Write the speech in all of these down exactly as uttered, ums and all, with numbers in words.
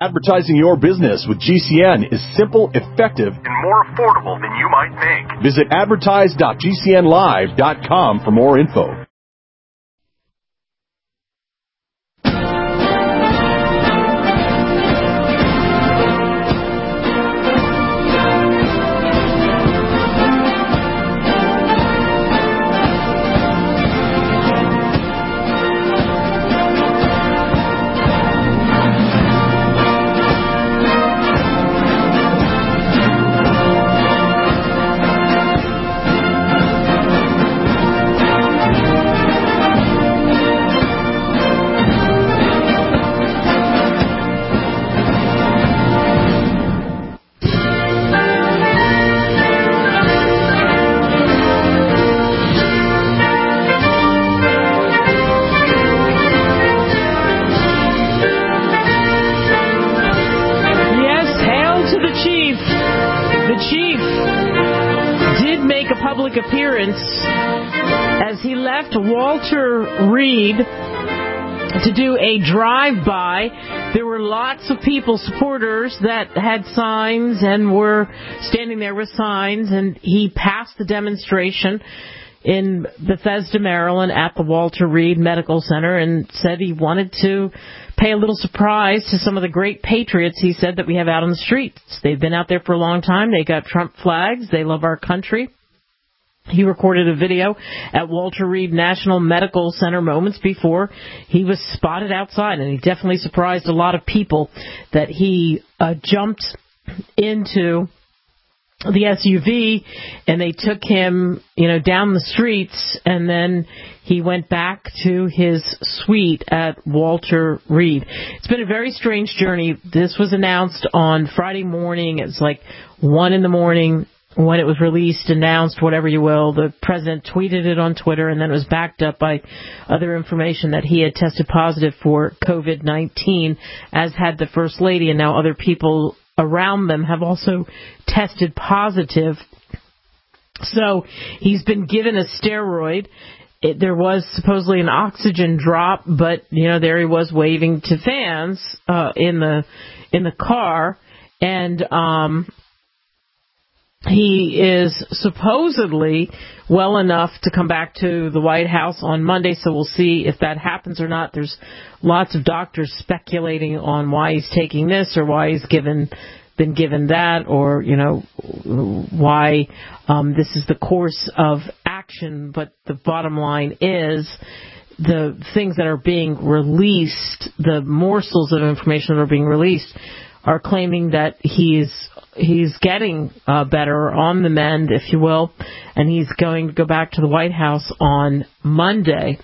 Advertising your business with G C N is simple, effective, and more affordable than you might think. Visit advertise dot g c n live dot com for more info. Appearance as he left Walter Reed to do a drive-by. There were lots of people, supporters, that had signs and were standing there with signs, and he passed the demonstration in Bethesda, Maryland at the Walter Reed Medical Center and said he wanted to pay a little surprise to some of the great patriots, he said, that we have out on the streets. They've been out there for a long time. They got Trump flags. They love our country. He recorded a video at Walter Reed National Medical Center moments before he was spotted outside, and he definitely surprised a lot of people that he uh, jumped into the S U V and they took him, you know, down the streets, and then he went back to his suite at Walter Reed. It's been a very strange journey. This was announced on Friday morning. It's like one in the morning. When it was released, announced, whatever you will, the president tweeted it on Twitter, and then it was backed up by other information that he had tested positive for COVID nineteen, as had the First Lady, and now other people around them have also tested positive. So he's been given a steroid. It, there was supposedly an oxygen drop, but, you know, there he was waving to fans uh, in the in the car, and um he is supposedly well enough to come back to the White House on Monday, so we'll see if that happens or not. There's lots of doctors speculating on why he's taking this or why he's given been given that, or, you know, why um, this is the course of action. But the bottom line is the things that are being released, the morsels of information that are being released, are claiming that he's he's getting uh, better, on the mend, if you will, and he's going to go back to the White House on Monday.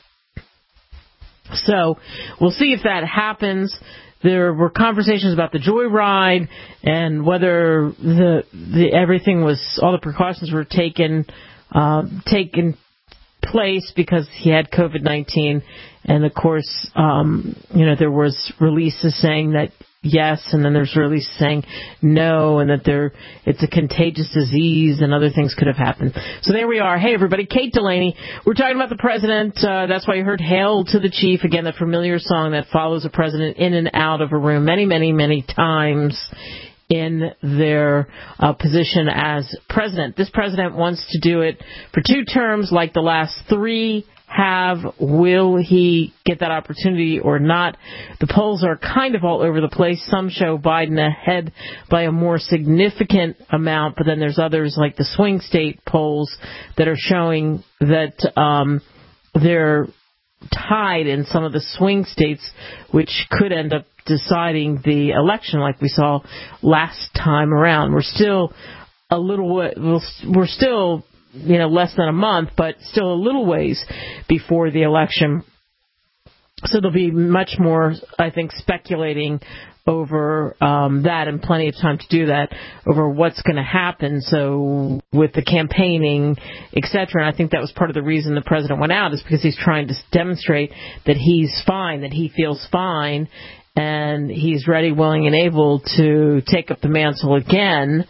So we'll see if that happens. There were conversations about the joyride and whether the the everything was, all the precautions were taken uh, taken place because he had COVID nineteen, and of course, um, you know, there was releases saying that yes, and then there's releases saying no, and that there it's a contagious disease and other things could have happened. So there we are. Hey, everybody, Kate Delaney. We're talking about the president. Uh, that's why you heard Hail to the Chief, again, the familiar song that follows a president in and out of a room many, many, many times in their uh, position as president. This president wants to do it for two terms like the last three have. Will he get that opportunity or not? The polls are kind of all over the place. Some show Biden ahead by a more significant amount, but then there's others like the swing state polls that are showing that um, they're tied in some of the swing states, which could end up deciding the election like we saw last time around. We're still a little, we're still, you know, less than a month, but still a little ways before the election. So there'll be much more, I think, speculating over um, that, and plenty of time to do that, over what's going to happen. So with the campaigning, et cetera, and I think that was part of the reason the president went out, is because he's trying to demonstrate that he's fine, that he feels fine, and he's ready, willing, and able to take up the mantle again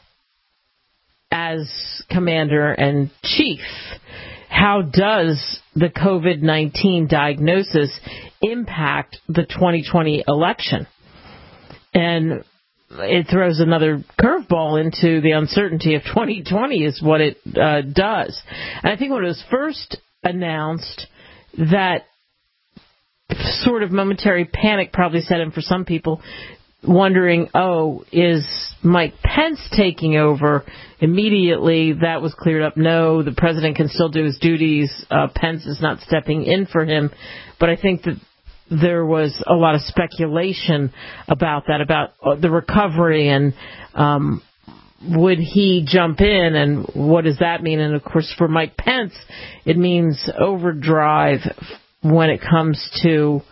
as commander-in-chief. How does the COVID nineteen diagnosis impact the twenty twenty election? and it throws another curveball into the uncertainty of twenty twenty is what it uh, does. And I think when it was first announced, that sort of momentary panic probably set in for some people, wondering, oh, is Mike Pence taking over? Immediately, that was cleared up. No, the president can still do his duties. Uh, Pence is not stepping in for him. But I think that there was a lot of speculation about that, about the recovery and um, would he jump in and what does that mean? And, of course, for Mike Pence, it means overdrive when it comes to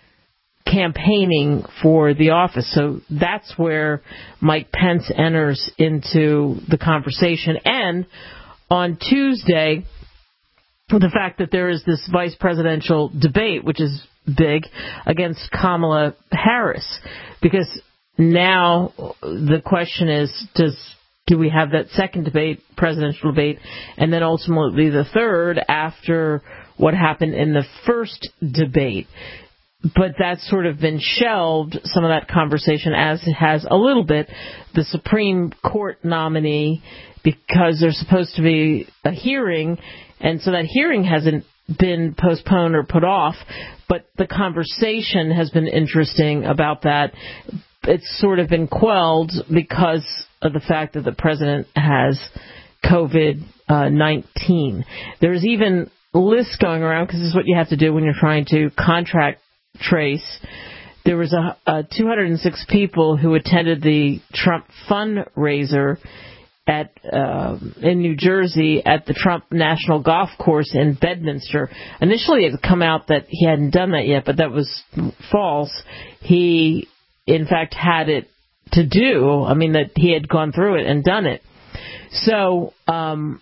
campaigning for the office. So that's where Mike Pence enters into the conversation. And on Tuesday, the fact that there is this vice presidential debate, which is big, against Kamala Harris, because now the question is, does do we have that second debate, presidential debate, and then ultimately the third after what happened in the first debate? But that's sort of been shelved, some of that conversation, as it has a little bit the Supreme Court nominee, because there's supposed to be a hearing, and so that hearing hasn't been postponed or put off, but the conversation has been interesting about that. It's sort of been quelled because of the fact that the president has covid nineteen. There's even lists going around, because this is what you have to do when you're trying to contract trace. There was a, a two hundred six people who attended the Trump fundraiser at uh, in New Jersey at the Trump National Golf Course in Bedminster. Initially, it had come out that he hadn't done that yet, but that was false. He, in fact, had it to do. I mean, that he had gone through it and done it. So um,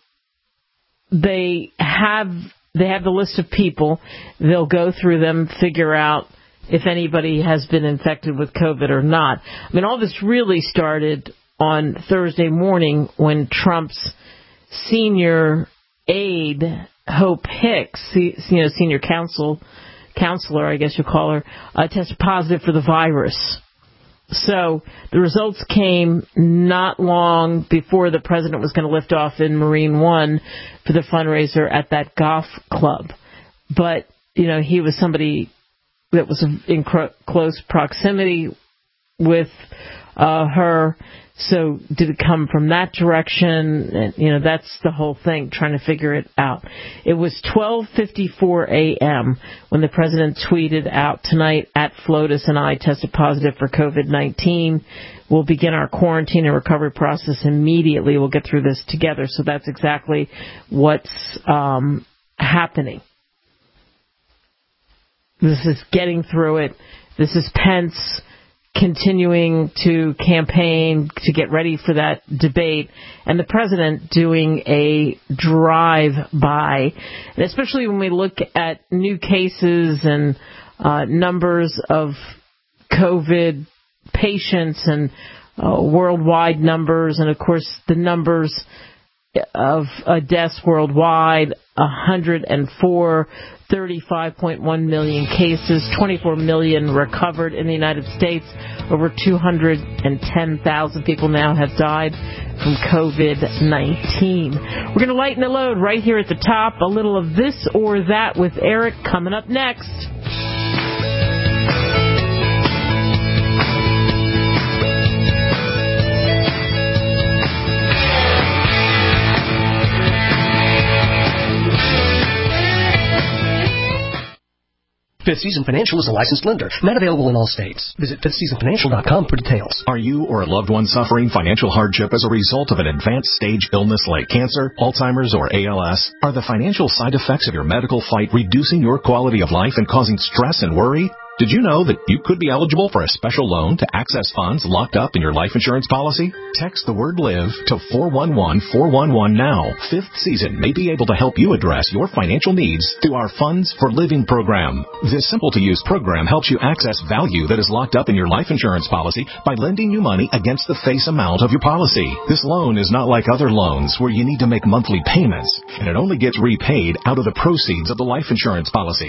they have they have the list of people. They'll go through them, figure out if anybody has been infected with COVID or not. I mean, all this really started on Thursday morning when Trump's senior aide, Hope Hicks, you know, senior counsel, counselor, I guess you call her, uh, tested positive for the virus. So the results came not long before the president was going to lift off in Marine One for the fundraiser at that golf club. But, you know, he was somebody that was in cro- close proximity with uh, her. So did it come from that direction? And, you know, that's the whole thing, trying to figure it out. It was twelve fifty-four a.m. when the president tweeted out, "Tonight at FLOTUS and I tested positive for covid nineteen. We'll begin our quarantine and recovery process immediately. We'll get through this together." So that's exactly what's um, happening. This is getting through it. This is Pence continuing to campaign to get ready for that debate, and the president doing a drive-by. And especially when we look at new cases and uh, numbers of COVID patients and uh, worldwide numbers, and of course the numbers of uh, deaths worldwide, one hundred four, thirty-five point one million cases, twenty-four million recovered in the United States. Over two hundred ten thousand people now have died from covid nineteen. We're going to lighten the load right here at the top. A little of this or that with Eric coming up next. Fifth Season Financial is a licensed lender. Not available in all states. Visit fifth season financial dot com for details. Are you or a loved one suffering financial hardship as a result of an advanced stage illness like cancer, Alzheimer's, or A L S? Are the financial side effects of your medical fight reducing your quality of life and causing stress and worry? Did you know that you could be eligible for a special loan to access funds locked up in your life insurance policy? Text the word LIVE to four one one four one one now. Fifth Season may be able to help you address your financial needs through our Funds for Living program. This simple-to-use program helps you access value that is locked up in your life insurance policy by lending you money against the face amount of your policy. This loan is not like other loans where you need to make monthly payments, and it only gets repaid out of the proceeds of the life insurance policy.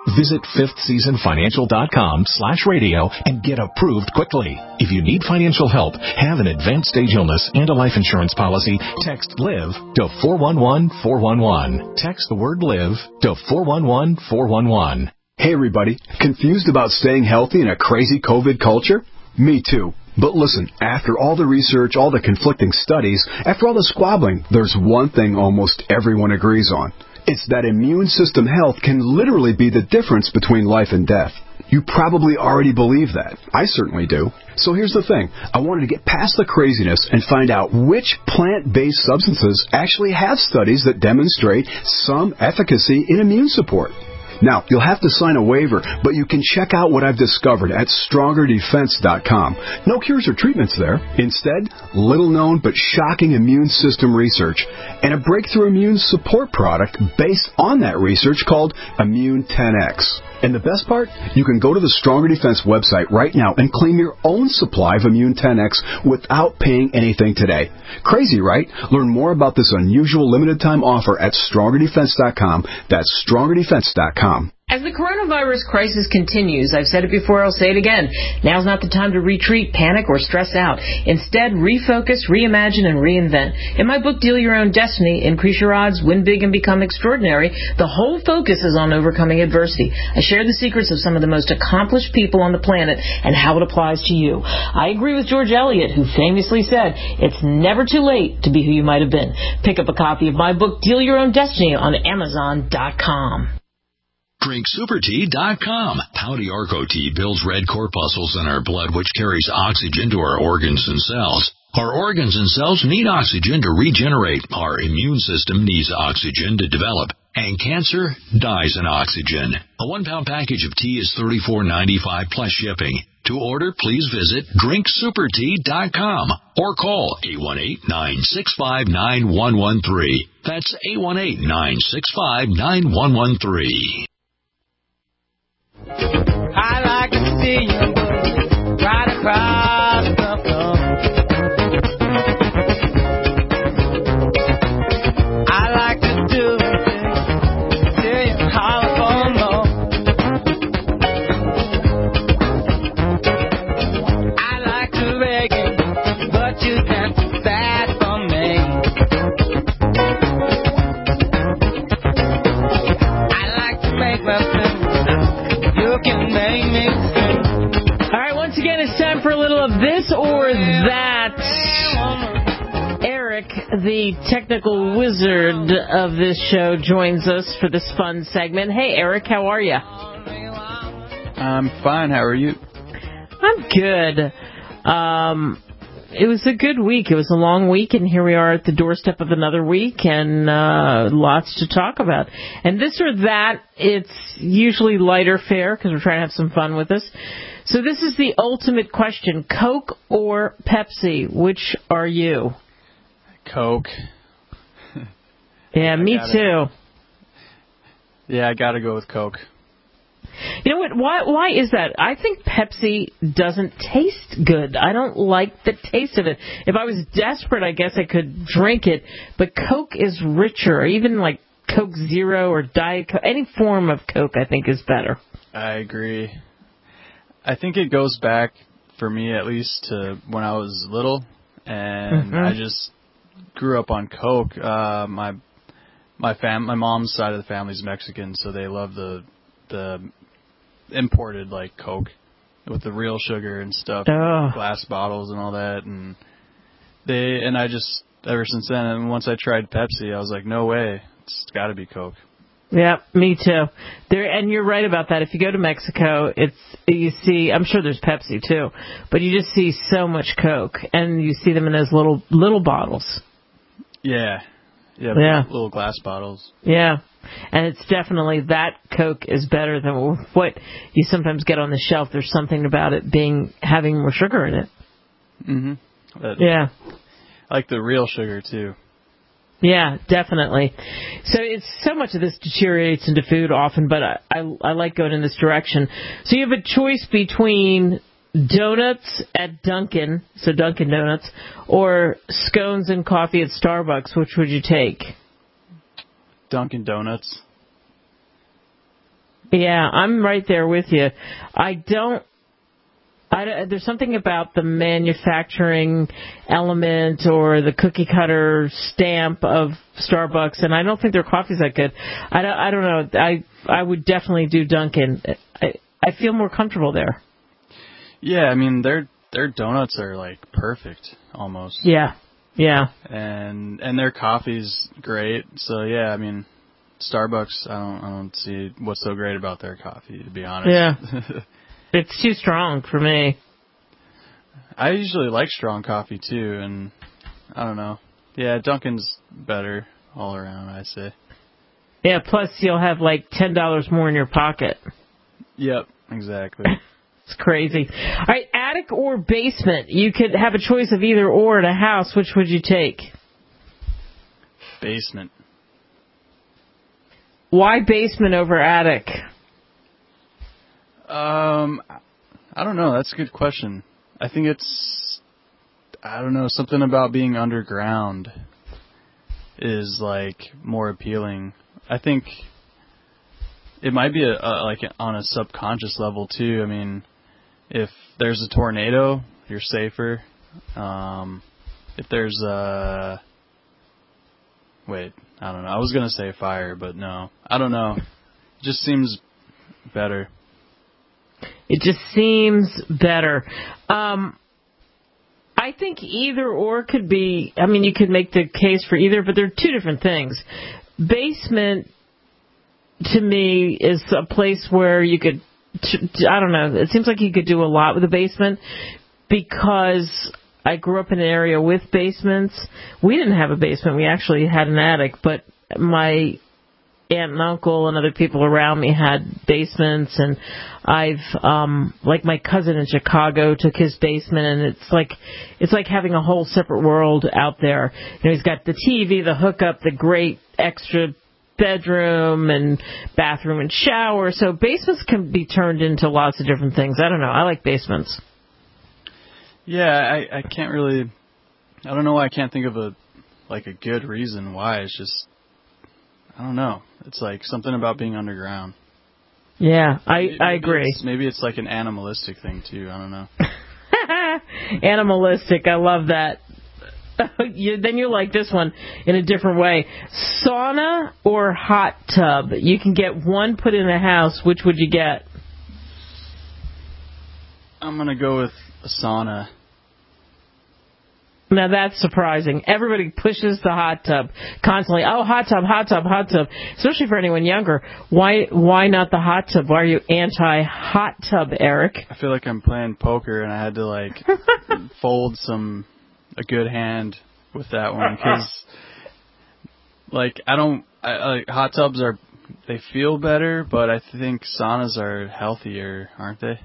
Visit fifth season financial dot com slash radio and get approved quickly. If you need financial help, have an advanced stage illness and a life insurance policy, text LIVE to four one one four one one. Text the word LIVE to four one one four one one. Hey everybody, confused about staying healthy in a crazy COVID culture? Me too. But listen, after all the research, all the conflicting studies, after all the squabbling, there's one thing almost everyone agrees on. It's that immune system health can literally be the difference between life and death. You probably already believe that. I certainly do. So here's the thing. I wanted to get past the craziness and find out which plant-based substances actually have studies that demonstrate some efficacy in immune support. Now, you'll have to sign a waiver, but you can check out what I've discovered at stronger defense dot com. No cures or treatments there. Instead, little-known but shocking immune system research and a breakthrough immune support product based on that research called Immune ten X. And the best part? You can go to the Stronger Defense website right now and claim your own supply of Immune ten X without paying anything today. Crazy, right? Learn more about this unusual limited-time offer at stronger defense dot com. That's stronger defense dot com. As the coronavirus crisis continues, I've said it before, I'll say it again, now's not the time to retreat, panic, or stress out. Instead, refocus, reimagine, and reinvent. In my book, Deal Your Own Destiny, Increase Your Odds, Win Big, and Become Extraordinary, the whole focus is on overcoming adversity. I share the secrets of some of the most accomplished people on the planet and how it applies to you. I agree with George Eliot, who famously said, it's never too late to be who you might have been. Pick up a copy of my book, Deal Your Own Destiny, on amazon dot com. drink super tea dot com. Pouty Arco tea builds red corpuscles in our blood, which carries oxygen to our organs and cells. Our organs and cells need oxygen to regenerate. Our immune system needs oxygen to develop. And cancer dies in oxygen. A one-pound package of tea is thirty-four ninety-five plus shipping. To order, please visit drink super tea dot com or call eight one eight, nine six five, nine one one three. That's eight one eight, nine six five, nine one one three. I like to see you right across the floor. I like to do it till you holler for more. I like to beg you, but you can't do that for me. I like to make myself. All right, once again, it's time for a little of this or that. Eric, the technical wizard of this show, joins us for this fun segment. Hey, Eric, how are you? I'm fine. How are you? I'm good. Um, it was a good week. It was a long week, and here we are at the doorstep of another week, and uh, lots to talk about. And this or that, it's usually lighter fare because we're trying to have some fun with this. So this is the ultimate question: Coke or Pepsi? Which are you? Coke. Yeah, me gotta, too. Yeah, I gotta go with Coke. You know what? Why? Why is that? I think Pepsi doesn't taste good. I don't like the taste of it. If I was desperate, I guess I could drink it. But Coke is richer. Even like Coke Zero or Diet Coke, any form of Coke, I think is better. I agree. I think it goes back, for me at least, to when I was little, and mm-hmm. I just grew up on Coke. Uh, my my fam, my mom's side of the family's Mexican, so they love the the imported like Coke with the real sugar and stuff, oh. glass bottles and all that, and they and I just ever since then, and once I tried Pepsi, I was like, no way, it's got to be Coke. Yeah, me too. There, and you're right about that. If you go to Mexico, it's you see. I'm sure there's Pepsi too, but you just see so much Coke, and you see them in those little little bottles. Yeah, yeah, yeah. little glass bottles. Yeah, and it's definitely that Coke is better than what you sometimes get on the shelf. There's something about it being having more sugar in it. Mhm. That, yeah. I like the real sugar too. Yeah, definitely. So it's so much of this deteriorates into food often, but I, I, I like going in this direction. So you have a choice between donuts at Dunkin', so Dunkin' Donuts, or scones and coffee at Starbucks. Which would you take? Dunkin' Donuts. Yeah, I'm right there with you. I don't. I, there's something about the manufacturing element or the cookie cutter stamp of Starbucks, and I don't think their coffee's that good. I don't, I don't know. I I would definitely do Dunkin'. I I feel more comfortable there. Yeah, I mean their their donuts are like perfect almost. Yeah, yeah. And and their coffee's great. So yeah, I mean Starbucks. I don't I don't see what's so great about their coffee, to be honest. Yeah. It's too strong for me. I usually like strong coffee too, and I don't know. Yeah, Dunkin's better all around, I say. Yeah, plus you'll have like ten dollars more in your pocket. Yep, exactly. It's crazy. All right, attic or basement? You could have a choice of either or in a house. Which would you take? Basement. Why basement over attic? Um, I don't know. That's a good question. I think it's, I don't know, something about being underground is like more appealing. I think it might be a, a, like on a subconscious level too. I mean, if there's a tornado, you're safer. Um, if there's a, wait, I don't know. I was gonna say fire, but no, I don't know. It just seems better. It just seems better. Um, I think either or could be, I mean, you could make the case for either, but they're two different things. Basement, to me, is a place where you could, I don't know, it seems like you could do a lot with a basement because I grew up in an area with basements. We didn't have a basement. We actually had an attic, but my aunt and uncle and other people around me had basements, and I've um like my cousin in Chicago took his basement, and it's like it's like having a whole separate world out there. You know, he's got the T V, the hookup, the great extra bedroom and bathroom and shower. So basements can be turned into lots of different things. I don't know. I like basements. Yeah, I I can't really I don't know why I can't think of a like a good reason why. It's just I don't know. It's like something about being underground. Yeah, I, maybe, I agree. It's, maybe it's like an animalistic thing, too. I don't know. Animalistic. I love that. you, then you like this one in a different way. Sauna or hot tub? You can get one put in a house. Which would you get? I'm going to go with a sauna. Now that's surprising. Everybody pushes the hot tub constantly. Oh, hot tub, hot tub, hot tub. Especially for anyone younger. Why why not the hot tub? Why are you anti-hot tub, Eric? I feel like I'm playing poker and I had to like fold some a good hand with that one because like I don't I, like hot tubs are they feel better, but I think saunas are healthier, aren't they?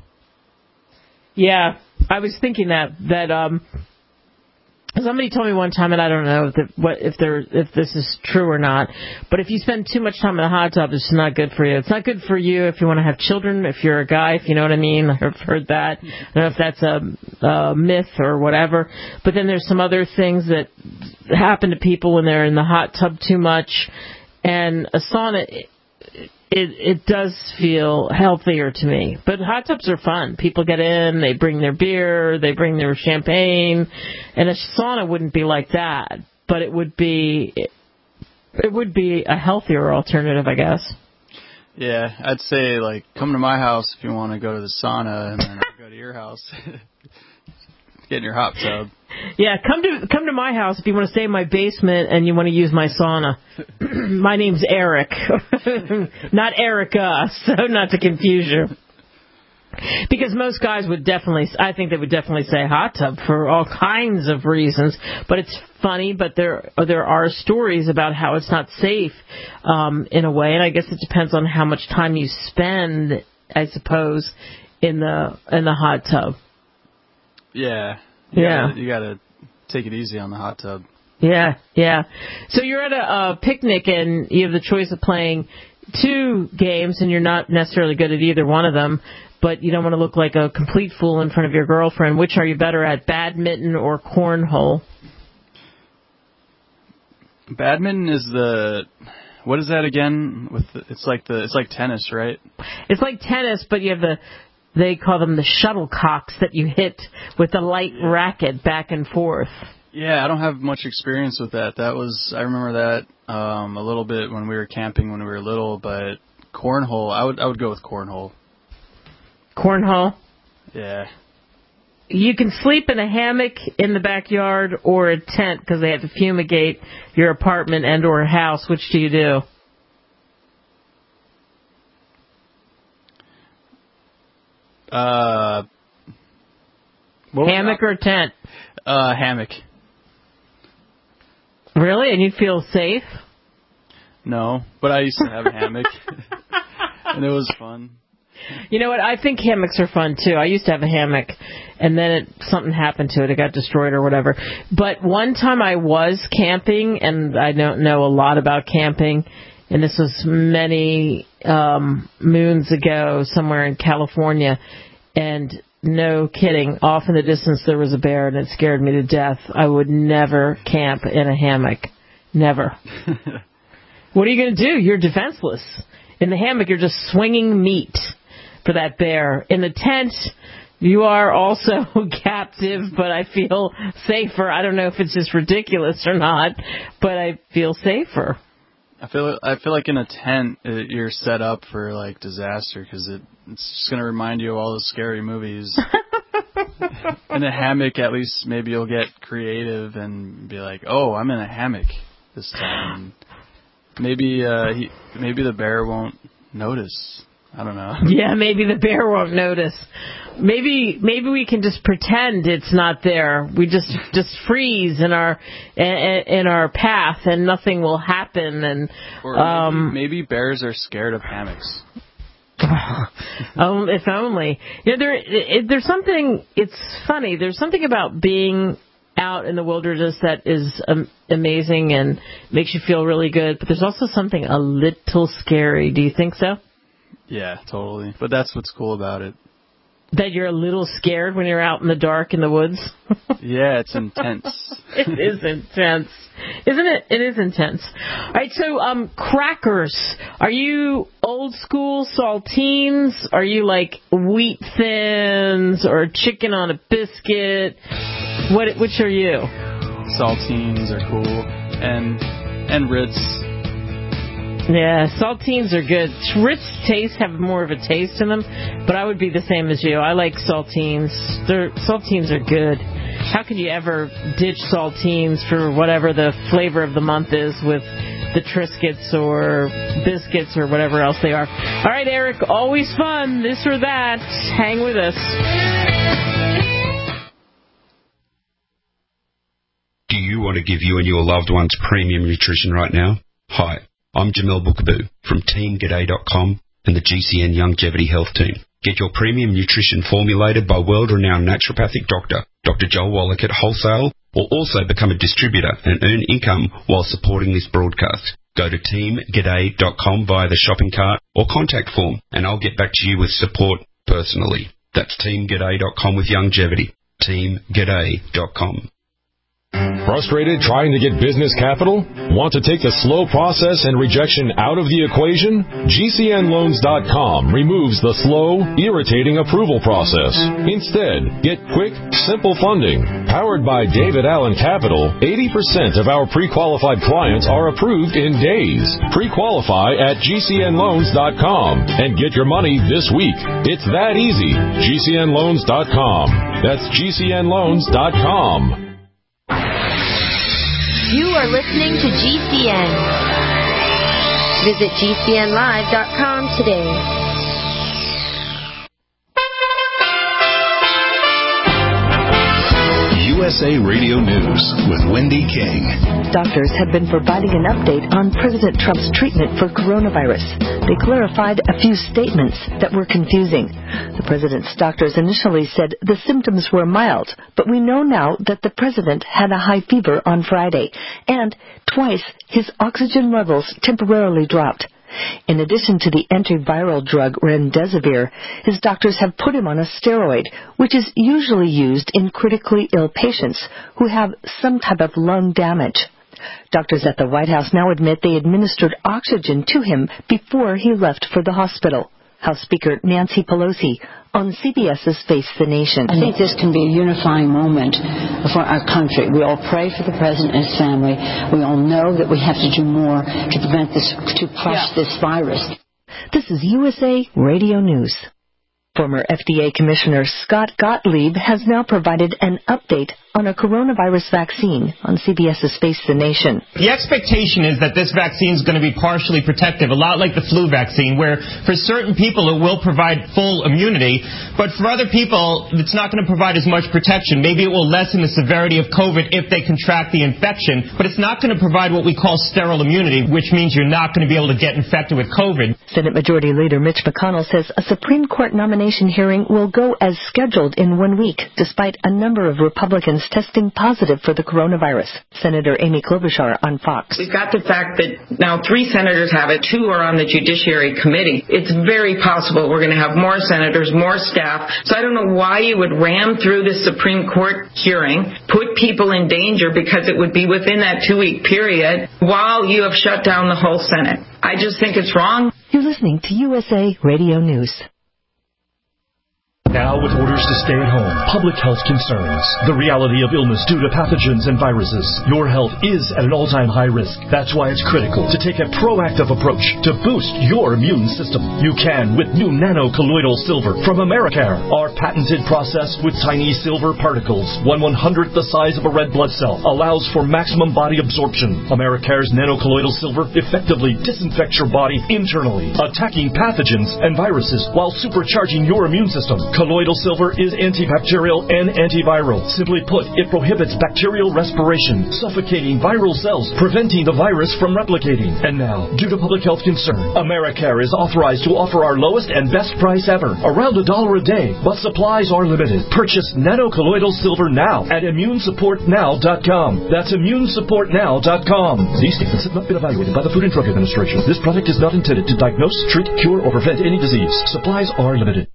Yeah, I was thinking that that um. Somebody told me one time, and I don't know if, the, what, if, there, if this is true or not, but if you spend too much time in a hot tub, it's not good for you. It's not good for you if you want to have children, if you're a guy, if you know what I mean. I've heard that. I don't know if that's a, a myth or whatever. But then there's some other things that happen to people when they're in the hot tub too much. And a sauna, it, it, it does feel healthier to me. But hot tubs are fun. People get in, they bring their beer, they bring their champagne, and a sauna wouldn't be like that. But it would be, it, it would be a healthier alternative, I guess. Yeah, I'd say like come to my house if you want to go to the sauna, and then I'll go to your house. Get in your hot tub. Yeah, come to come to my house if you want to stay in my basement and you want to use my sauna. My name's Eric, not Erica, so not to confuse you. Because most guys would definitely, I think they would definitely say hot tub for all kinds of reasons. But it's funny, but there there are stories about how it's not safe um, in a way, and I guess it depends on how much time you spend, I suppose, in the in the hot tub. Yeah. You yeah. Gotta, you got to take it easy on the hot tub. Yeah, yeah. So you're at a, a picnic and you have the choice of playing two games and you're not necessarily good at either one of them, but you don't want to look like a complete fool in front of your girlfriend. Which are you better at, badminton or cornhole? Badminton is the, What is that again? With the, it's like the it's like tennis, right? It's like tennis, but you have the they call them the shuttlecocks that you hit with the light yeah. racket back and forth. Yeah, I don't have much experience with that. That was I remember that um, a little bit when we were camping when we were little, but cornhole, I would I would go with cornhole. Cornhole? Yeah. You can sleep in a hammock in the backyard or a tent because they have to fumigate your apartment and or house. Which do you do? Uh, hammock or tent? Uh, hammock. Really? And you feel safe? No, but I used to have a hammock, and it was fun. You know what? I think hammocks are fun, too. I used to have a hammock, and then it, something happened to it. It got destroyed or whatever. But one time I was camping, and I don't know a lot about camping, and this was many um, moons ago somewhere in California, and no kidding, off in the distance there was a bear, and it scared me to death. I would never camp in a hammock. Never. What are you going to do? You're defenseless. In the hammock, you're just swinging meat for that bear. In the tent, you are also captive, but I feel safer. I don't know if it's just ridiculous or not, but I feel safer. I feel I feel like in a tent, it, you're set up for like disaster because it, it's just going to remind you of all the scary movies. In a hammock, at least maybe you'll get creative and be like, "Oh, I'm in a hammock this time." Maybe uh, he, maybe the bear won't notice. I don't know. Yeah, maybe the bear won't notice. Maybe maybe we can just pretend it's not there. We just just freeze in our in our path, and nothing will happen. And or um, maybe, maybe bears are scared of hammocks. um, if only. You know, there it, there's something. It's funny. There's something about being out in the wilderness that is um, amazing and makes you feel really good. But there's also something a little scary. Do you think so? Yeah, totally. But that's what's cool about it. That you're a little scared when you're out in the dark in the woods? Yeah, it's intense. It is intense. Isn't it? It is intense. All right, so um, crackers. Are you old school saltines? Are you like wheat thins or chicken on a biscuit? What? Which are you? Saltines are cool. And, and Ritz. Yeah, saltines are good. Ritz tastes have more of a taste in them, but I would be the same as you. I like saltines. They're, saltines are good. How could you ever ditch saltines for whatever the flavor of the month is with the Triscuits or biscuits or whatever else they are? All right, Eric, always fun, this or that. Hang with us. Do you want to give you and your loved ones premium nutrition right now? Hi. I'm Jamel Bookaboo from Team G'day dot com and the G C N Longevity Health Team. Get your premium nutrition formulated by world-renowned naturopathic doctor, Doctor Joel Wallach at wholesale, or also become a distributor and earn income while supporting this broadcast. Go to Team G'day dot com via the shopping cart or contact form, and I'll get back to you with support personally. That's Team G'day dot com with longevity. Team G'day dot com. Frustrated trying to get business capital? Want to take the slow process and rejection out of the equation? G C N loans dot com removes the slow, irritating approval process. Instead, get quick, simple funding. Powered by David Allen Capital, eighty percent of our pre-qualified clients are approved in days. Pre-qualify at G C N loans dot com and get your money this week. It's that easy. G C N loans dot com. That's G C N loans dot com. You are listening to G C N. Visit G C N live dot com today. U S A Radio News with Wendy King. Doctors have been providing an update on President Trump's treatment for coronavirus. They clarified a few statements that were confusing. The president's doctors initially said the symptoms were mild, but we know now that the president had a high fever on Friday, and twice his oxygen levels temporarily dropped. In addition to the antiviral drug remdesivir, his doctors have put him on a steroid, which is usually used in critically ill patients who have some type of lung damage. Doctors at the White House now admit they administered oxygen to him before he left for the hospital. House Speaker Nancy Pelosi on CBS's Face the Nation. I think this can be a unifying moment for our country. We all pray for the president and his family. We all know that we have to do more to prevent this, to crush yeah. this virus. This is U S A Radio News. Former F D A Commissioner Scott Gottlieb has now provided an update on a coronavirus vaccine on CBS's Face the Nation. The expectation is that this vaccine is going to be partially protective, a lot like the flu vaccine, where for certain people it will provide full immunity, but for other people it's not going to provide as much protection. Maybe it will lessen the severity of COVID if they contract the infection, but it's not going to provide what we call sterile immunity, which means you're not going to be able to get infected with COVID. Senate Majority Leader Mitch McConnell says a Supreme Court nomination hearing will go as scheduled in one week, despite a number of Republicans testing positive for the coronavirus. Senator Amy Klobuchar on Fox. We've got the fact that now three senators have it, two are on the Judiciary Committee. It's very possible we're going to have more senators, more staff. So I don't know why you would ram through this Supreme Court hearing, put people in danger because it would be within that two-week period while you have shut down the whole Senate. I just think it's wrong. You're listening to U S A Radio News. Now with orders to stay at home, public health concerns, the reality of illness due to pathogens and viruses, your health is at an all-time high risk. That's why it's critical to take a proactive approach to boost your immune system. You can with new nano-colloidal silver from Americare. Our patented process with tiny silver particles, one one-hundredth the size of a red blood cell, allows for maximum body absorption. Americare's nano-colloidal silver effectively disinfects your body internally, attacking pathogens and viruses while supercharging your immune system. Colloidal silver is antibacterial and antiviral. Simply put, it prohibits bacterial respiration, suffocating viral cells, preventing the virus from replicating. And now, due to public health concern, Americare is authorized to offer our lowest and best price ever, around a dollar a day, but supplies are limited. Purchase nano-colloidal silver now at immune support now dot com. That's immune support now dot com. These statements have not been evaluated by the Food and Drug Administration. This product is not intended to diagnose, treat, cure, or prevent any disease. Supplies are limited.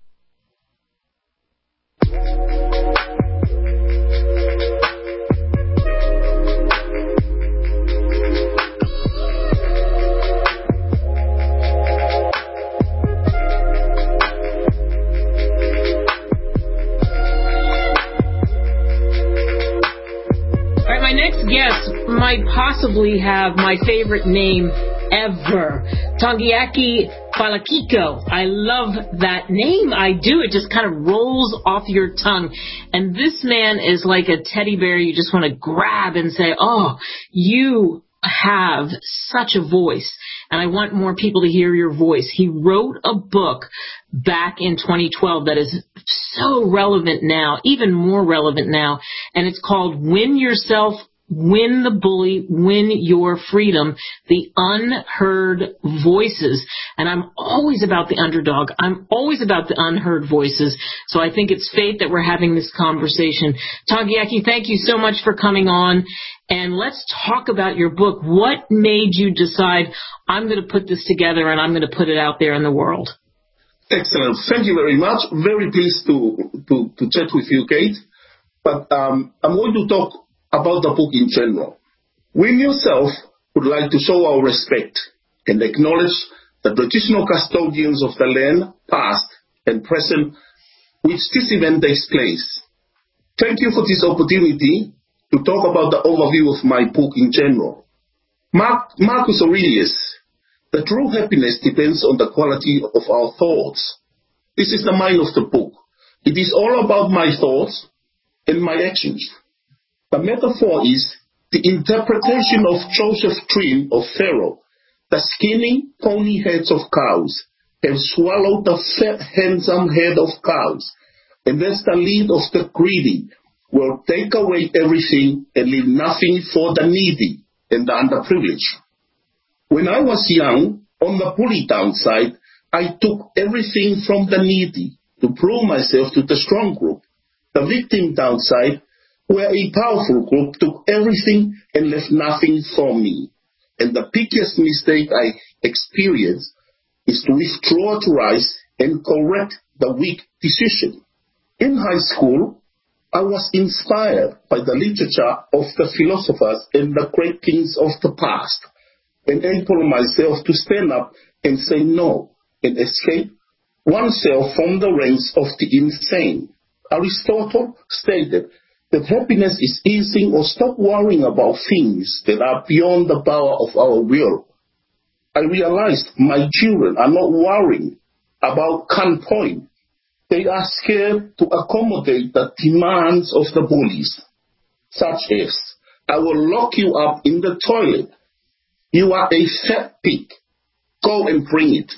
Might possibly have my favorite name ever, Tangiaki Falakiko. I love that name. I do. It just kind of rolls off your tongue. And this man is like a teddy bear you just want to grab and say, oh, you have such a voice, and I want more people to hear your voice. He wrote a book back in twenty twelve that is so relevant now, even more relevant now, and it's called Win Yourself, Win the Bully, Win Your Freedom, the Unheard Voices. And I'm always about the underdog. I'm always about the unheard voices. So I think it's fate that we're having this conversation. Tangiaki, thank you so much for coming on. And let's talk about your book. What made you decide, I'm going to put this together and I'm going to put it out there in the world? Excellent. Thank you very much. Very pleased to, to, to chat with you, Kate. But um, I'm going to talk about the book in general. We Yourself would like to show our respect and acknowledge the traditional custodians of the land, past and present, which this event takes place. Thank you for this opportunity to talk about the overview of my book in general. Mark, Marcus Aurelius, the true happiness depends on the quality of our thoughts. This is the mind of the book. It is all about my thoughts and my actions. The metaphor is the interpretation of Joseph's dream of Pharaoh. The skinny, pony heads of cows have swallowed the fat, handsome head of cows, and that's the lead of the greedy, will take away everything and leave nothing for the needy and the underprivileged. When I was young, on the bully downside, I took everything from the needy to prove myself to the strong group. The victim downside, where a powerful group took everything and left nothing for me. And the biggest mistake I experienced is to withdraw to rise and correct the weak decision. In high school, I was inspired by the literature of the philosophers and the great kings of the past, and able myself to stand up and say no and escape oneself from the ranks of the insane. Aristotle stated that happiness is easing or stop worrying about things that are beyond the power of our will. I realized my children are not worrying about gunpoint. They are scared to accommodate the demands of the bullies, such as, I will lock you up in the toilet. You are a fat pig. Go and bring it.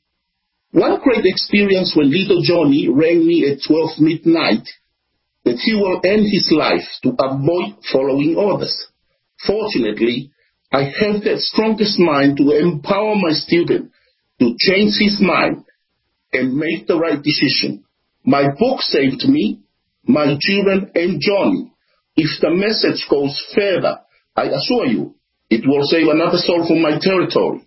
One great experience when little Johnny rang me at twelve midnight that he will end his life to avoid following orders. Fortunately, I have that strongest mind to empower my student to change his mind and make the right decision. My book saved me, my children, and Johnny. If the message goes further, I assure you, it will save another soul from my territory.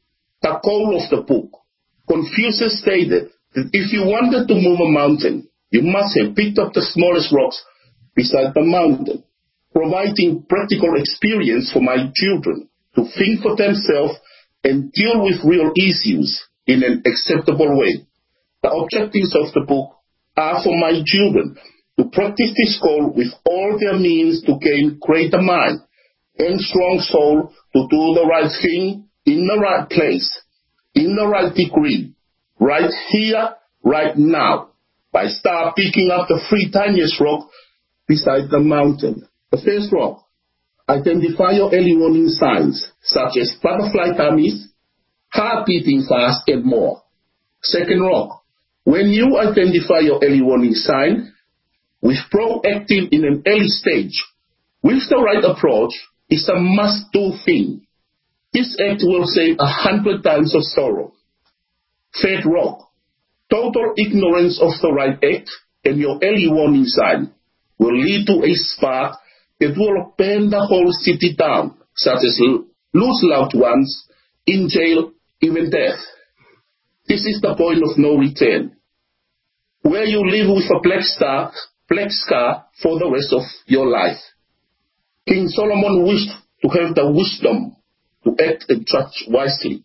The goal of the book. Confucius stated that if you wanted to move a mountain, you must have picked up the smallest rocks beside the mountain, providing practical experience for my children to think for themselves and deal with real issues in an acceptable way. The objectives of the book are for my children to practice this goal with all their means to gain greater mind and strong soul to do the right thing in the right place, in the right degree, right here, right now, by start picking up the three tiniest rock beside the mountain. The first rock, identify your early warning signs, such as butterfly tummies, heart beating fast, and more. Second rock, when you identify your early warning sign, with proactive in an early stage, with the right approach, it's a must-do thing. This act will save a hundred times of sorrow. Third rock, total ignorance of the right act and your early warning sign will lead to a spark that will burn the whole city down, such as lose loved ones, in jail, even death. This is the point of no return, where you live with a black star, black scar for the rest of your life. King Solomon wished to have the wisdom to act and judge wisely.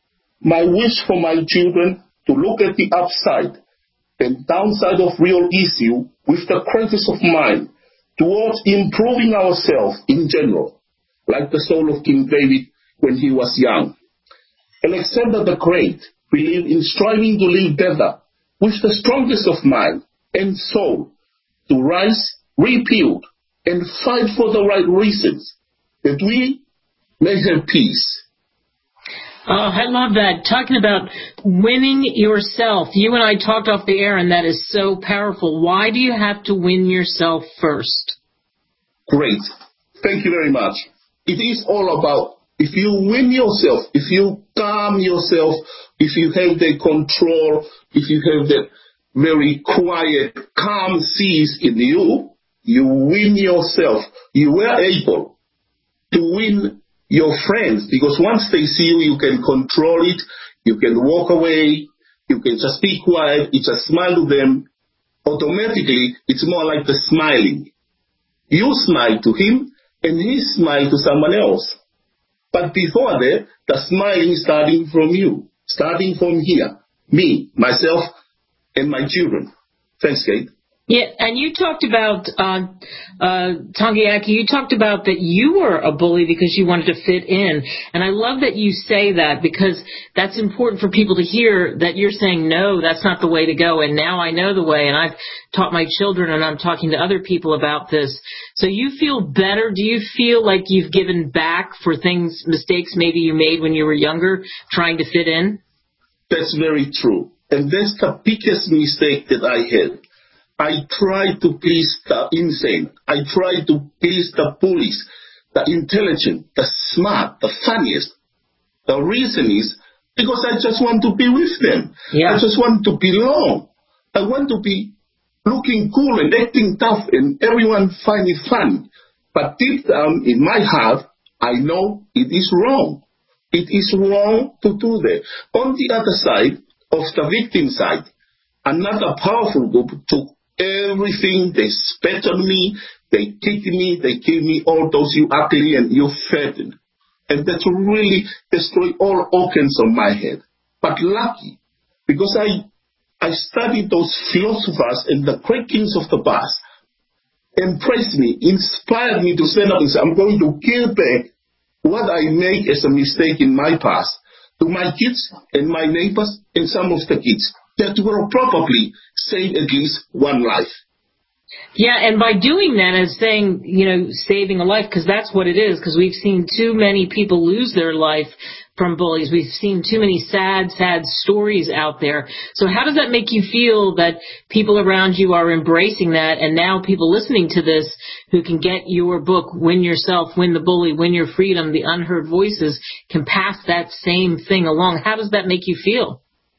My wish for my children to look at the upside and downside of real issue with the crisis of mind towards improving ourselves in general, like the soul of King David when he was young. Alexander the Great believed in striving to live better with the strongest of mind and soul, to rise, rebuild, and fight for the right reasons, that we may have peace. Oh, I love that. Talking about winning yourself. You and I talked off the air, and that is so powerful. Why do you have to win yourself first? Great. Thank you very much. It is all about, if you win yourself, if you calm yourself, if you have the control, if you have that very quiet, calm seas in you, you win yourself. You were able to win your friends, because once they see you, you can control it, you can walk away, you can just be quiet, you just smile to them. Automatically, it's more like the smiling. You smile to him, and he smile to someone else. But before that, the smiling is starting from you, starting from here, me, myself, and my children. Thanks, Kate. Yeah, and you talked about, uh, uh, Tangiaki, you talked about that you were a bully because you wanted to fit in. And I love that you say that, because that's important for people to hear, that you're saying, no, that's not the way to go. And now I know the way, and I've taught my children, and I'm talking to other people about this. So you feel better? Do you feel like you've given back for things, mistakes maybe you made when you were younger, trying to fit in? That's very true. And that's the biggest mistake that I had. I tried to please the insane. I tried to please the bullies, the intelligent, the smart, the funniest. The reason is because I just want to be with them. Yeah. I just want to belong. I want to be looking cool and acting tough, and everyone find it fun. But deep down in my heart, I know it is wrong. It is wrong to do that. On the other side of the victim side, another powerful group took everything. They spat on me, they kicked me, they gave me all those you ugly and you fat. And that really destroyed all organs on my head. But lucky, because I I studied those philosophers and the great kings of the past, impressed me, inspired me to stand up and say, I'm going to give back what I made as a mistake in my past to my kids and my neighbors and some of the kids that will probably save at least one life. Yeah, and by doing that, as saying, you know, saving a life, because that's what it is, because we've seen too many people lose their life from bullies. We've seen too many sad, sad stories out there. So how does that make you feel that people around you are embracing that, and now people listening to this who can get your book, Win Yourself, Win the Bully, Win Your Freedom, The Unheard Voices, can pass that same thing along? How does that make you feel?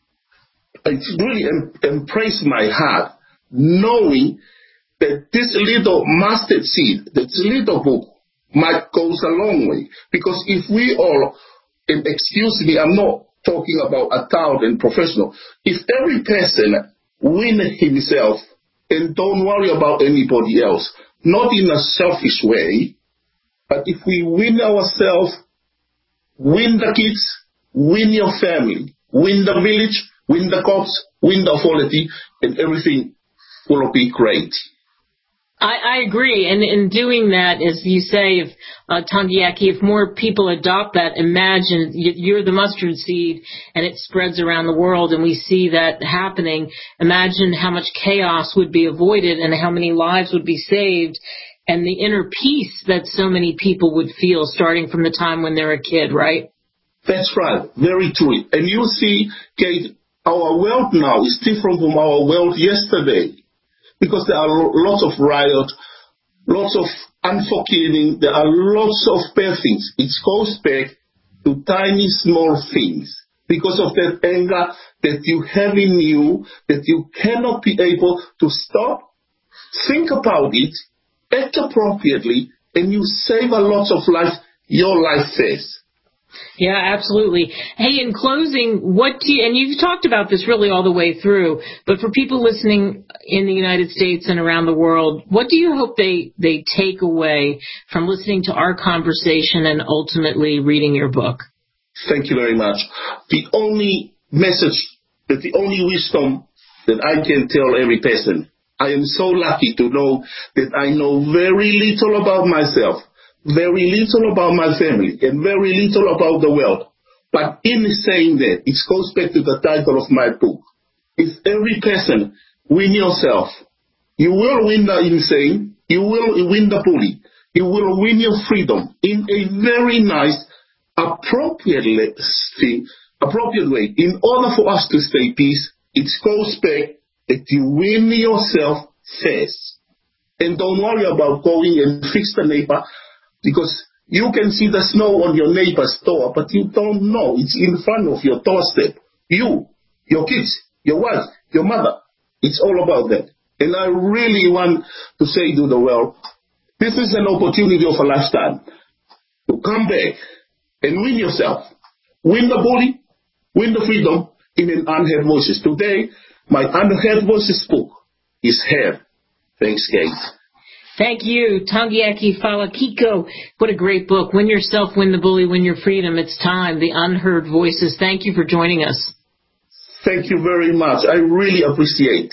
It's really impressed my heart, knowing that this little mustard seed, this little book, might goes a long way. Because if we all, and excuse me, I'm not talking about adult and professional. If every person win himself and don't worry about anybody else, not in a selfish way, but if we win ourselves, win the kids, win your family, win the village, win the cops, win the authority, and everything will be great. I, I agree, and in doing that, as you say, if uh, Tangiaki, if more people adopt that, imagine you're the mustard seed, and it spreads around the world, and we see that happening. Imagine how much chaos would be avoided, and how many lives would be saved, and the inner peace that so many people would feel, starting from the time when they're a kid, right? That's right, very true. And you see, Kate, our world now is different from our world yesterday. Because there are lots of riot, lots of unforgiving, there are lots of bad things. It goes back to tiny, small things. Because of that anger that you have in you, that you cannot be able to stop, think about it, act appropriately, and you save a lot of life, your life says. Yeah, absolutely. Hey, in closing, what do you, and you've talked about this really all the way through, but for people listening in the United States and around the world, what do you hope they, they take away from listening to our conversation and ultimately reading your book? Thank you very much. The only message, that the only wisdom that I can tell every person, I am so lucky to know that I know very little about myself, very little about my family, and very little about the world. But in saying that, it goes back to the title of my book. If every person win yourself, you will win the insane, you will win the bully, you will win your freedom in a very nice, appropriate thing, appropriate way. In order for us to stay peace, it goes back that you win yourself first. And don't worry about going and fix the neighbor, because you can see the snow on your neighbor's door, but you don't know. It's in front of your doorstep. You, your kids, your wife, your mother. It's all about that. And I really want to say to the world, this is an opportunity of a lifetime to come back and win yourself. Win the bully, win the freedom in an Unheard Voices. Today, my Unheard Voices book is here. Thanks, Kate. Thank you, Tangiaki Falakiko. What a great book. Win Yourself, Win the Bully, Win Your Freedom. It's time. The Unheard Voices. Thank you for joining us. Thank you very much. I really appreciate it.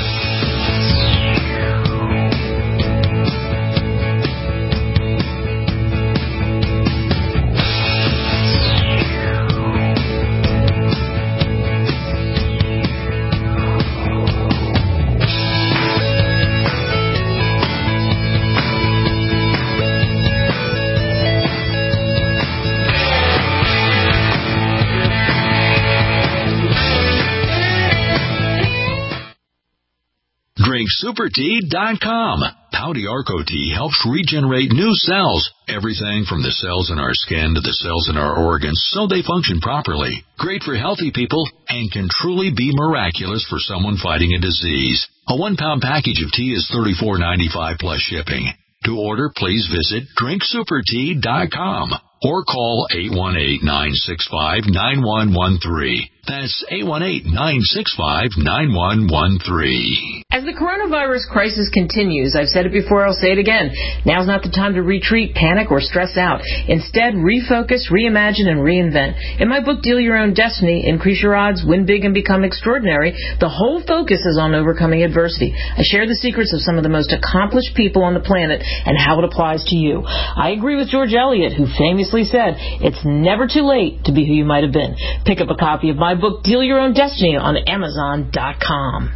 drink super tea dot com. Pouty Arco Tea helps regenerate new cells, everything from the cells in our skin to the cells in our organs, so they function properly. Great for healthy people and can truly be miraculous for someone fighting a disease. A one-pound package of tea is thirty-four ninety-five plus shipping. To order, please visit drink super tea dot com or call eight one eight, nine six five, nine one one three. That's eight one eight, nine six five, nine one one three. As the coronavirus crisis continues, I've said it before, I'll say it again, now's not the time to retreat, panic, or stress out. Instead, refocus, reimagine, and reinvent. In my book, Deal Your Own Destiny, Increase Your Odds, Win Big, and Become Extraordinary, the whole focus is on overcoming adversity. I share the secrets of some of the most accomplished people on the planet and how it applies to you. I agree with George Eliot, who famously said, it's never too late to be who you might have been. Pick up a copy of my book, Deal Your Own Destiny, on Amazon dot com.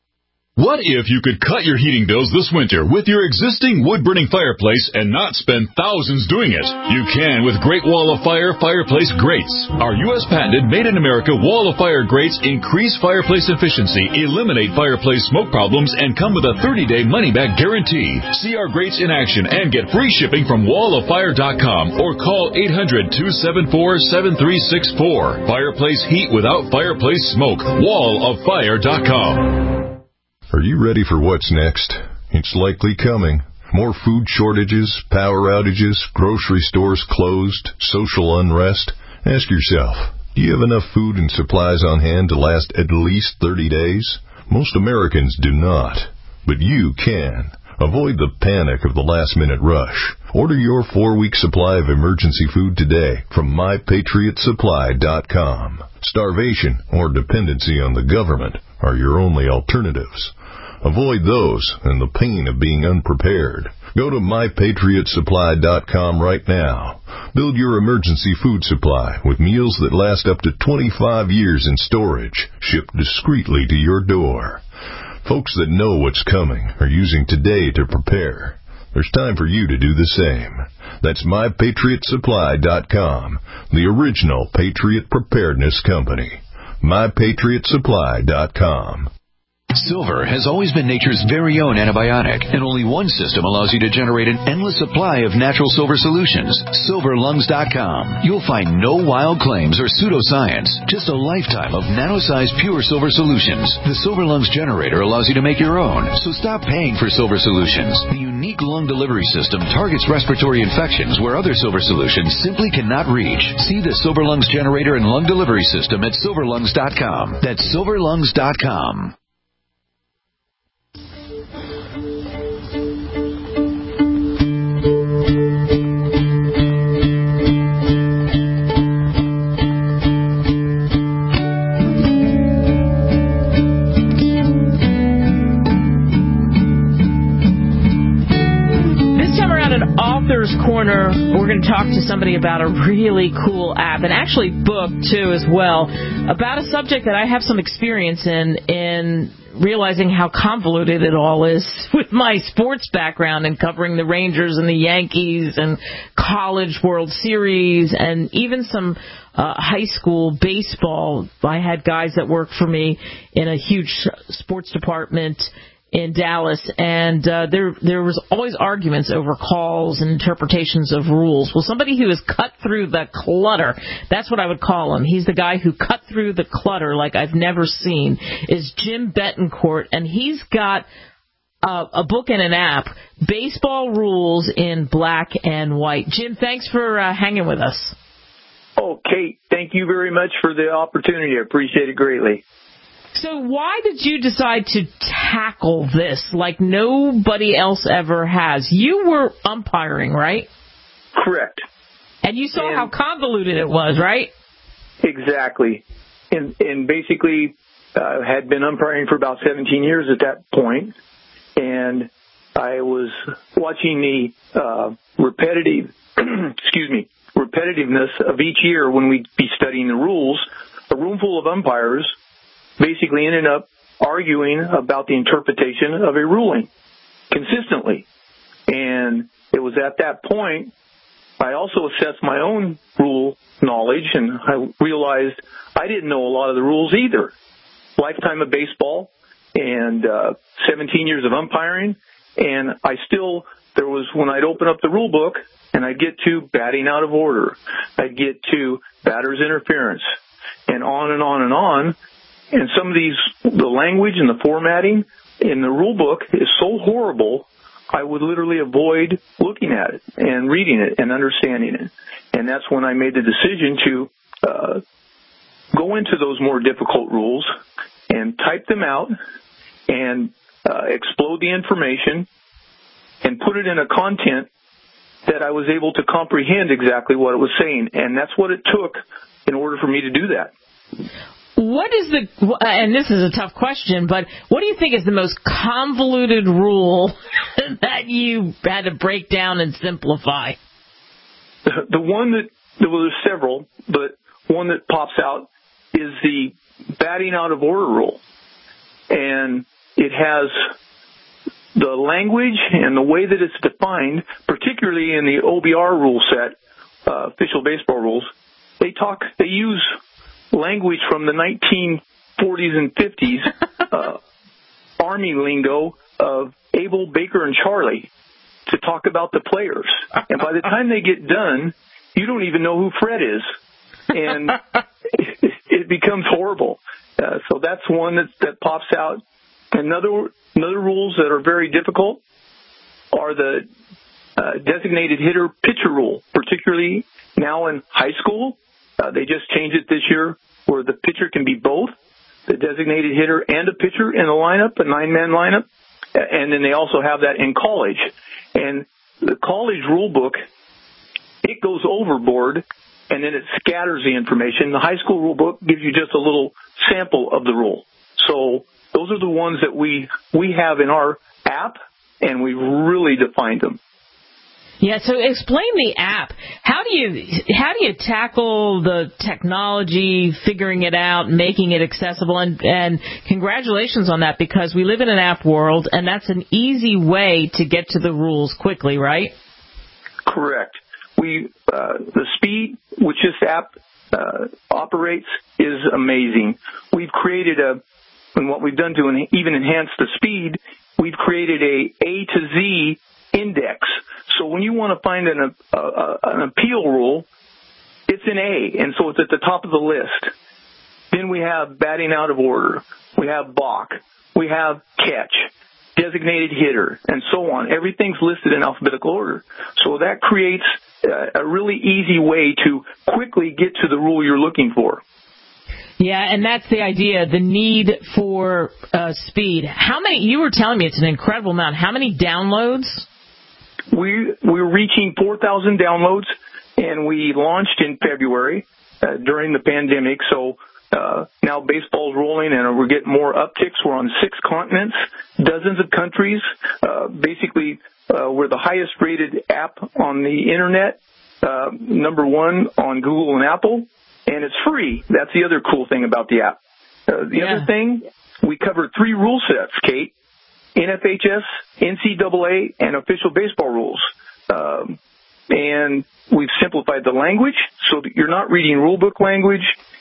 What if you could cut your heating bills this winter with your existing wood-burning fireplace and not spend thousands doing it? You can with Great Wall of Fire Fireplace Grates. Our U S patented made-in-America Wall of Fire grates increase fireplace efficiency, eliminate fireplace smoke problems, and come with a thirty-day money-back guarantee. See our grates in action and get free shipping from wall of fire dot com or call eight hundred, two seven four, seven three six four. Fireplace heat without fireplace smoke. wall of fire dot com. Are you ready for what's next? It's likely coming. More food shortages, power outages, grocery stores closed, social unrest. Ask yourself, do you have enough food and supplies on hand to last at least thirty days? Most Americans do not, but you can. Avoid the panic of the last-minute rush. Order your four-week supply of emergency food today from my patriot supply dot com. Starvation or dependency on the government are your only alternatives. Avoid those and the pain of being unprepared. Go to my patriot supply dot com right now. Build your emergency food supply with meals that last up to twenty-five years in storage, shipped discreetly to your door. Folks that know what's coming are using today to prepare. There's time for you to do the same. That's my patriot supply dot com, the original Patriot Preparedness Company. my patriot supply dot com. Silver has always been nature's very own antibiotic, and only one system allows you to generate an endless supply of natural silver solutions. silver lungs dot com. You'll find no wild claims or pseudoscience, just a lifetime of nano-sized pure silver solutions. The Silver Lungs generator allows you to make your own, so stop paying for silver solutions. The unique lung delivery system targets respiratory infections where other silver solutions simply cannot reach. See the Silver Lungs generator and lung delivery system at silver lungs dot com. That's silver lungs dot com. Author's Corner, we're going to talk to somebody about a really cool app, and actually book, too, as well, about a subject that I have some experience in, in realizing how convoluted it all is with my sports background and covering the Rangers and the Yankees and college World Series and even some uh, high school baseball. I had guys that worked for me in a huge sports department in Dallas, and uh, there there was always arguments over calls and interpretations of rules. Well, somebody who has cut through the clutter, that's what I would call him. He's the guy who cut through the clutter like I've never seen, is Jim Betancourt, and he's got uh, a book and an app, Baseball Rules in Black and White. Jim, thanks for uh, hanging with us. Oh, Kate, thank you very much for the opportunity. I appreciate it greatly. So why did you decide to tackle this like nobody else ever has? You were umpiring, right? Correct. And you saw and how convoluted it was, right? Exactly. And, and basically uh, had been umpiring for about seventeen years at that point, and I was watching the uh, repetitive, excuse me, repetitiveness of each year when we'd be studying the rules. A room full of umpires basically ended up arguing about the interpretation of a ruling consistently. And it was at that point I also assessed my own rule knowledge, and I realized I didn't know a lot of the rules either. Lifetime of baseball and uh, seventeen years of umpiring, and I still, there was when I'd open up the rule book and I'd get to batting out of order, I'd get to batter's interference, and on and on and on. And some of these, the language and the formatting in the rule book is so horrible, I would literally avoid looking at it and reading it and understanding it. And that's when I made the decision to uh, go into those more difficult rules and type them out and uh, explode the information and put it in a content that I was able to comprehend exactly what it was saying. And that's what it took in order for me to do that. What is the, and this is a tough question, but what do you think is the most convoluted rule that you had to break down and simplify? The one that, there were several, but one that pops out is the batting out of order rule. And it has the language and the way that it's defined, particularly in the O B R rule set, uh, official baseball rules. They talk, they use language from the nineteen forties and fifties, uh, Army lingo of Abel, Baker, and Charlie to talk about the players. And by the time they get done, you don't even know who Fred is. And it, it becomes horrible. Uh, so that's one that, that pops out. Another, another rules that are very difficult are the uh, designated hitter pitcher rule, particularly now in high school. Uh, they just changed it this year where the pitcher can be both, the designated hitter and a pitcher in a lineup, a nine-man lineup. And then they also have that in college. And the college rule book, it goes overboard, and then it scatters the information. The high school rule book gives you just a little sample of the rule. So those are the ones that we we have in our app, and we really defined them. Yeah, so explain the app. How do you how do you tackle the technology, figuring it out, making it accessible? And, and congratulations on that, because we live in an app world, and that's an easy way to get to the rules quickly, right? Correct. We uh, the speed which this app uh, operates is amazing. We've created a, and what we've done to en- even enhance the speed, we've created a A to Z index. So when you want to find an, uh, uh, an appeal rule, it's an A, and so it's at the top of the list. Then we have batting out of order. We have balk. We have catch, designated hitter, and so on. Everything's listed in alphabetical order. So that creates uh, a really easy way to quickly get to the rule you're looking for. Yeah, and that's the idea, the need for uh, speed. How many, you were telling me it's an incredible amount. How many downloads? We, we're reaching four thousand downloads, and we launched in February uh, during the pandemic. So uh, now baseball's rolling, and we're getting more upticks. We're on six continents, dozens of countries. Uh, basically, uh, we're the highest-rated app on the Internet, uh, number one on Google and Apple, and it's free. That's the other cool thing about the app. Uh, the yeah. other thing, we cover three rule sets, Kate. N F H S, N C double A, and official baseball rules. Um, and we've simplified the language so that you're not reading rule book language.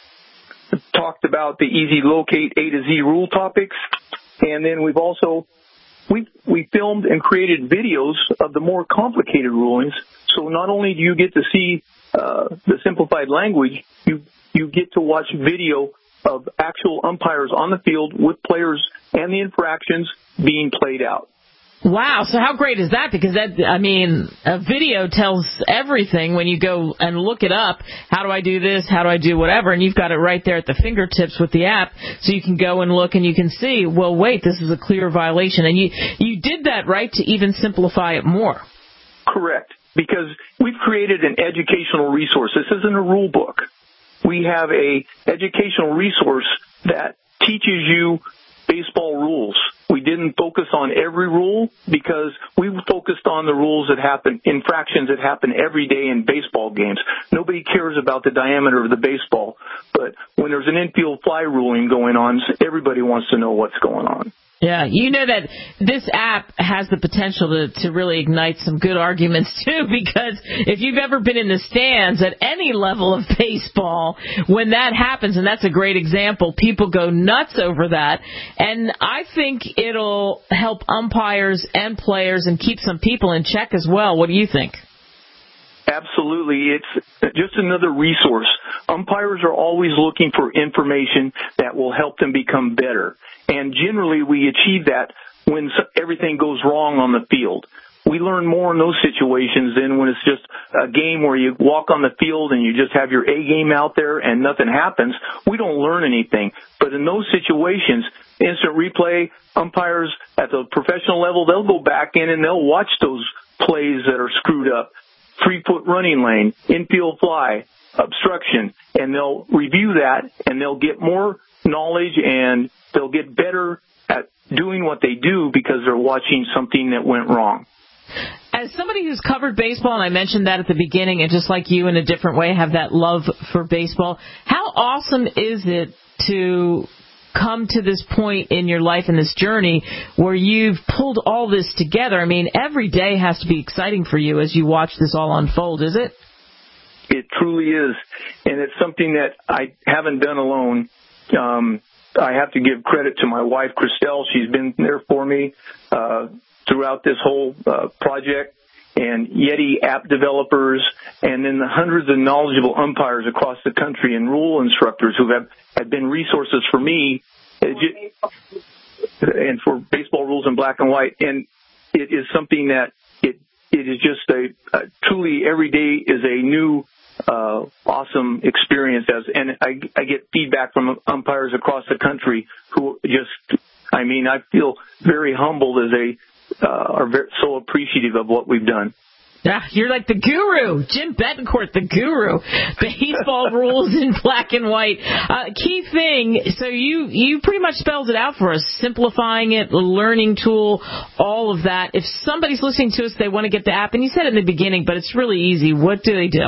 We've talked about the easy locate A to Z rule topics. And then we've also, we we filmed and created videos of the more complicated rulings. So not only do you get to see uh, the simplified language, you you get to watch video of actual umpires on the field with players and the infractions being played out. Wow, so how great is that? Because that, I mean, a video tells everything when you go and look it up. How do I do this? How do I do whatever? And you've got it right there at the fingertips with the app, so you can go and look and you can see, well, wait, this is a clear violation. And you, you did that, right, to even simplify it more. Correct, because we've created an educational resource. This isn't a rule book. We have a educational resource that teaches you baseball rules. We didn't focus on every rule because we focused on the rules that happen, infractions that happen every day in baseball games. Nobody cares about the diameter of the baseball, but when there's an infield fly ruling going on, everybody wants to know what's going on. Yeah, you know that this app has the potential to, to really ignite some good arguments, too, because if you've ever been in the stands at any level of baseball, when that happens, and that's a great example, people go nuts over that. And I think it'll help umpires and players and keep some people in check as well. What do you think? Absolutely. It's just another resource. Umpires are always looking for information that will help them become better. And generally, we achieve that when everything goes wrong on the field. We learn more in those situations than when it's just a game where you walk on the field and you just have your A game out there and nothing happens. We don't learn anything. But in those situations, instant replay. Umpires at the professional level, they'll go back in and they'll watch those plays that are screwed up. Three-foot running lane, infield fly, obstruction, and they'll review that, and they'll get more knowledge, and they'll get better at doing what they do because they're watching something that went wrong. As somebody who's covered baseball, and I mentioned that at the beginning, and just like you in a different way have that love for baseball, how awesome is it to come to this point in your life and this journey where you've pulled all this together? I mean, every day has to be exciting for you as you watch this all unfold, is it? It truly is, and it's something that I haven't done alone. Um, I have to give credit to my wife, Christelle. She's been there for me uh, throughout this whole uh, project, and Yeti app developers, and then the hundreds of knowledgeable umpires across the country and rule instructors who have, have been resources for me and for baseball rules in black and white. And it is something that it it is just a, a truly every day is a new uh, awesome experience. As and I, I get feedback from umpires across the country who just, I mean, I feel very humbled as a Uh, are very, so appreciative of what we've done. Yeah, you're like the guru, Jim Betancourt, the guru. Baseball rules in black and white. Uh, key thing, so you, you pretty much spelled it out for us, simplifying it, learning tool, all of that. If somebody's listening to us, they want to get the app, and you said it in the beginning, but it's really easy. What do they do?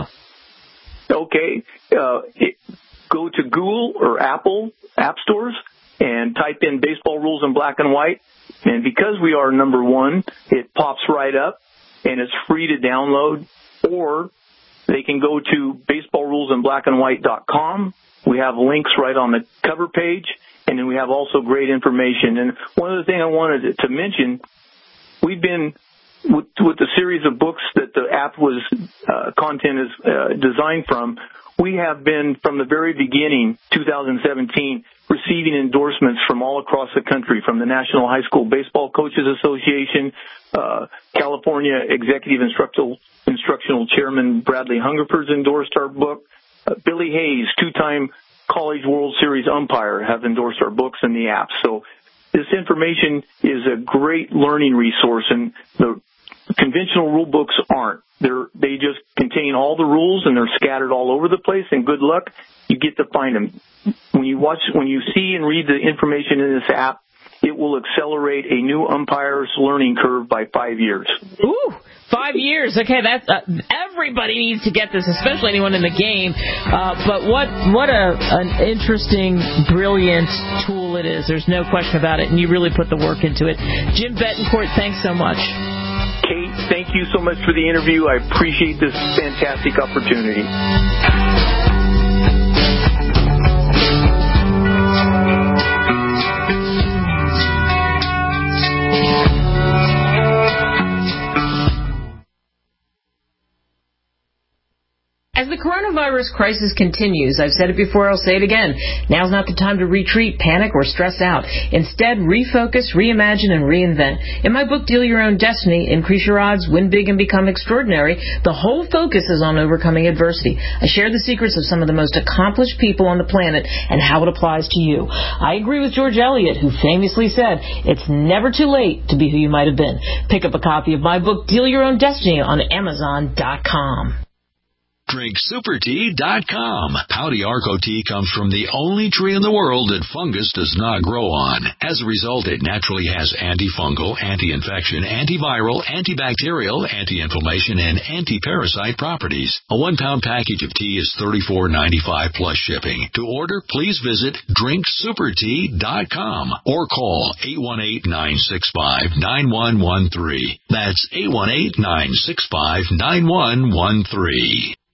Okay, uh, it, go to Google or Apple app stores and type in baseball rules in black and white. And because we are number one, it pops right up, and it's free to download. Or they can go to baseball rules in black and white dot com. We have links right on the cover page, and then we have also great information. And one other thing I wanted to mention, we've been, with, with the series of books that the app was, uh, content is uh, designed from, we have been, from the very beginning, two thousand seventeen, receiving endorsements from all across the country, from the National High School Baseball Coaches Association, uh, California Executive Instructional, Instructional Chairman Bradley Hungerford's endorsed our book. Uh, Billy Hayes, two-time College World Series umpire, have endorsed our books and the app. So this information is a great learning resource, and the conventional rule books aren't. They're, they just contain all the rules, and they're scattered all over the place, and good luck, you get to find them. When you watch, when you see and read the information in this app, it will accelerate a new umpire's learning curve by five years. Ooh, five years. Okay, that's, uh, everybody needs to get this, especially anyone in the game. Uh, but what what a an interesting, brilliant tool it is. There's no question about it, and you really put the work into it. Jim Betancourt, thanks so much. Kate, thank you so much for the interview. I appreciate this fantastic opportunity. As the coronavirus crisis continues, I've said it before, I'll say it again, now's not the time to retreat, panic, or stress out. Instead, refocus, reimagine, and reinvent. In my book, Deal Your Own Destiny, Increase Your Odds, Win Big, and Become Extraordinary, the whole focus is on overcoming adversity. I share the secrets of some of the most accomplished people on the planet and how it applies to you. I agree with George Eliot, who famously said, it's never too late to be who you might have been. Pick up a copy of my book, Deal Your Own Destiny, on Amazon dot com. Drink Super Tea dot com. Pouty Arco tea comes from the only tree in the world that fungus does not grow on. As a result, it naturally has antifungal, anti-infection, antiviral, antibacterial, anti-inflammation, and anti-parasite properties. A one-pound package of tea is thirty-four ninety-five plus shipping. To order, please visit Drink Super Tea dot com or call eight one eight, nine six five, nine one one three. That's eight one eight, nine six five, nine one one three.